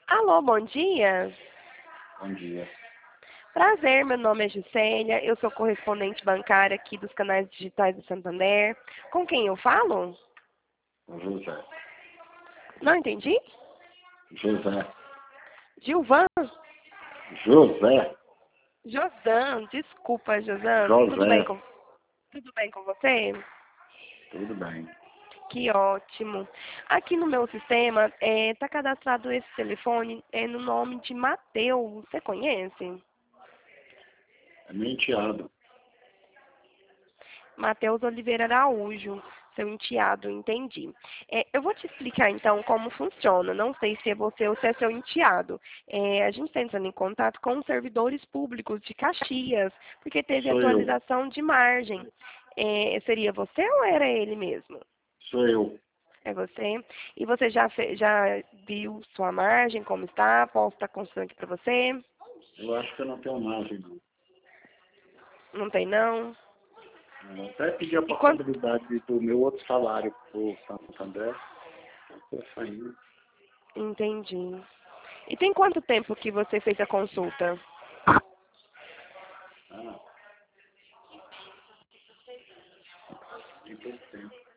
Alô, bom dia. Bom dia. Prazer, meu nome é Juscelia, eu sou correspondente bancária aqui dos canais digitais do Santander. Com quem eu falo? O José. Não entendi? José. Gilvan? José. Josan, desculpa, Josan. José. Tudo bem com você? Tudo bem. Que ótimo. Aqui no meu sistema está cadastrado esse telefone no nome de Mateus. Você conhece? É meu enteado. Mateus Oliveira Araújo, seu enteado, entendi. Eu vou te explicar então como funciona. Não sei se é você ou se é seu enteado. A gente está entrando em contato com os servidores públicos de Caxias, porque teve Sou eu. atualização de margem. Seria você ou era ele mesmo? Sou eu. É você? E você já viu sua margem, como está? Posso estar constando aqui para você? Eu acho que eu não tenho margem, não. Não tem, não? Eu até pedi a E quanto... possibilidade do meu outro salário pro Santander. Estou saindo. Entendi. E tem quanto tempo que você fez a consulta? Ah, tem pouco tempo.